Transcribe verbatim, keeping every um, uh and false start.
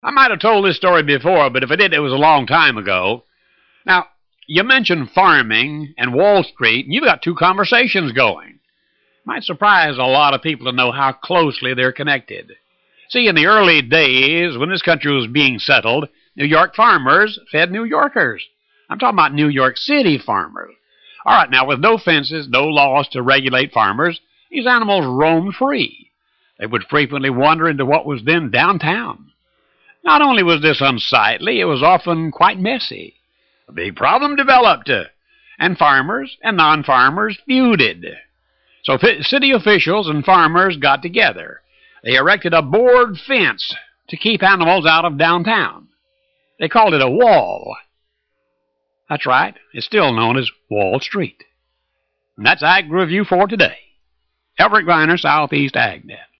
I might have told this story before, but if I did, it was a long time ago. Now, you mentioned farming and Wall Street, and you've got two conversations going. Might surprise a lot of people to know how closely they're connected. See, in the early days, when this country was being settled, New York farmers fed New Yorkers. I'm talking about New York City farmers. All right, now, with no fences, no laws to regulate farmers, these animals roamed free. They would frequently wander into what was then downtown. Not only was this unsightly, it was often quite messy. A big problem developed, and farmers and non-farmers feuded. So city officials and farmers got together. They erected a board fence to keep animals out of downtown. They called it a wall. That's right, it's still known as Wall Street. And that's Ag Review for today. Everett Griner, Southeast AgNet.